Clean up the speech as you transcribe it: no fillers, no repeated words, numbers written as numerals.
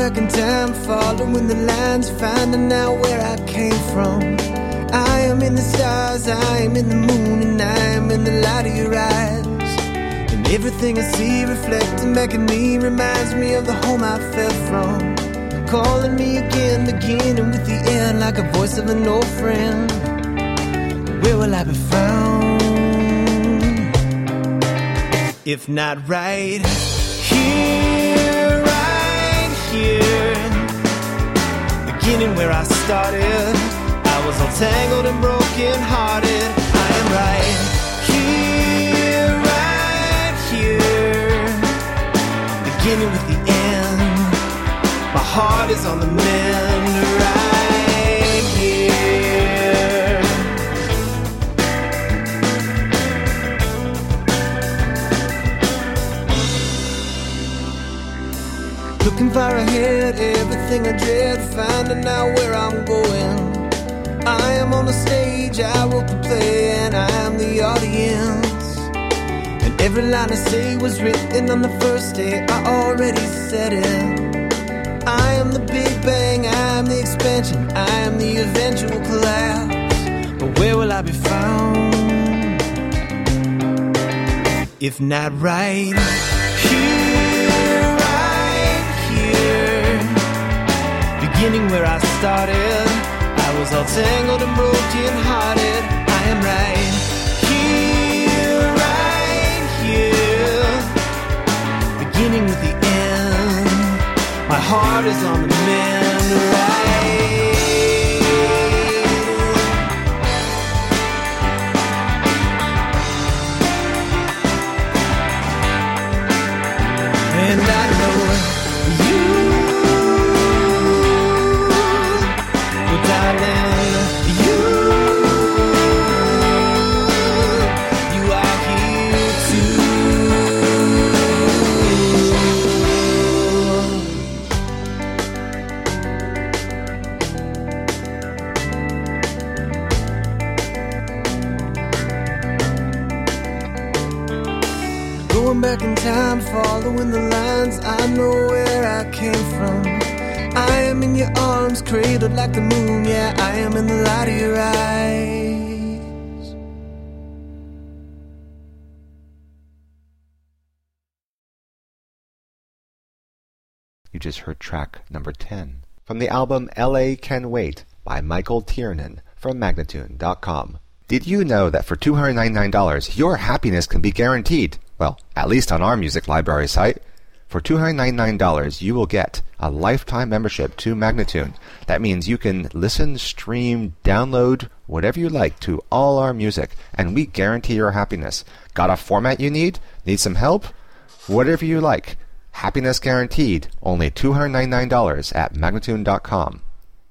back in time, following the lines, finding out where I came from. I am in the stars, I am in the moon, and I am in the light of your eyes. And everything I see reflecting back at me reminds me of the home I fell from. Calling me again, beginning with the end, like a voice of an old friend. Where will I be found? If not right here, right here. Beginning where I started, I was all tangled and broken hearted. I am right here, right here. Beginning with the end, my heart is on the mend right here. Looking far ahead, everything I dread, finding out where I'm going. I am on the stage, I wrote the play, and I am the audience. And every line I say was written on the first day, I already said it. I am the Big Bang, I am the expansion, I am the eventual collapse. But where will I be found? If not right here, right here. Beginning where I started, I was all tangled and broken hearted. I am right here, right here. Beginning with the end, my heart is on the mend right. And I know you, well, darling, you are here too. Going back in time, following the lines, I know where I came from. I am in your arms, cradled like the moon. Yeah, I am in the light of your eyes. You just heard track number 10 from the album L.A. Can Wait by Michael Tiernan from Magnatune.com. Did you know that for $299, your happiness can be guaranteed? Well, at least on our music library site. For $299, you will get a lifetime membership to Magnatune. That means you can listen, stream, download, whatever you like to all our music, and we guarantee your happiness. Got a format you need? Need some help? Whatever you like. Happiness guaranteed. Only $299 at Magnatune.com.